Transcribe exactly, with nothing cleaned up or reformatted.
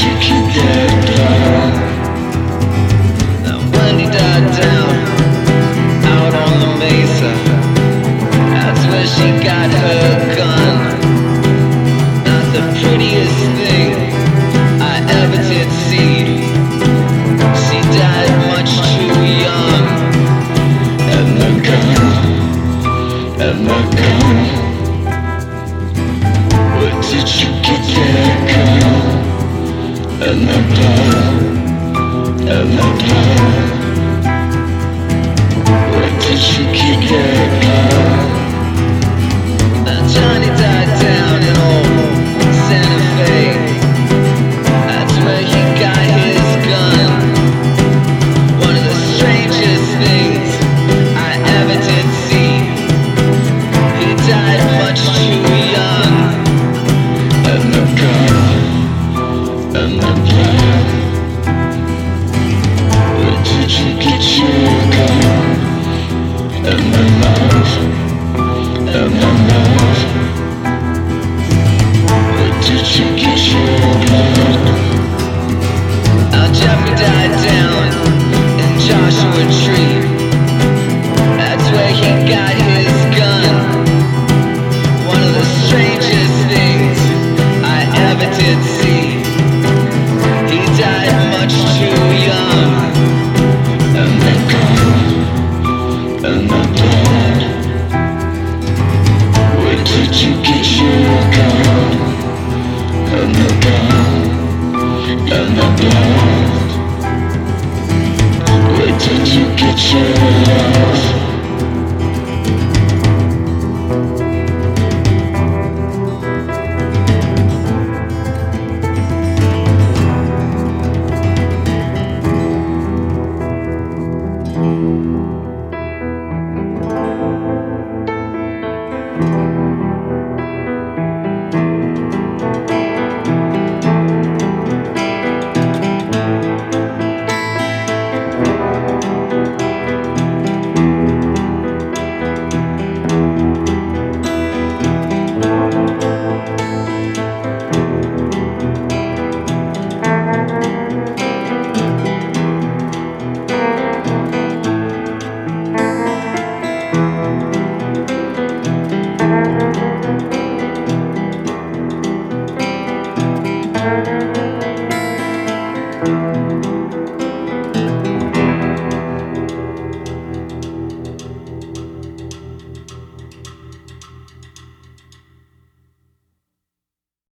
you keep that plan? Now when he died down, out on the mesa, that's where she got her gun. Not the prettiest thing I ever did see. She died much too young. And the gun, and the gun. Where did you get that gun? And the blood, and the blood. Where did you get that gun? Now Johnny died down in old Santa Fe. That's where he got his gun. One of the strangest things I ever did see. He died much too young. And the gun, and the blood. Where did you get your gun? And the love, and the love. Where did you get your blood? Now Jeffrey died down in Joshua Tree. That's where he got his gun. One of the strangest things I ever did see. He died much too young. And the gun, and the blood. Where did you get your gun? And the gun, and the blood. Where did you get your love? Thank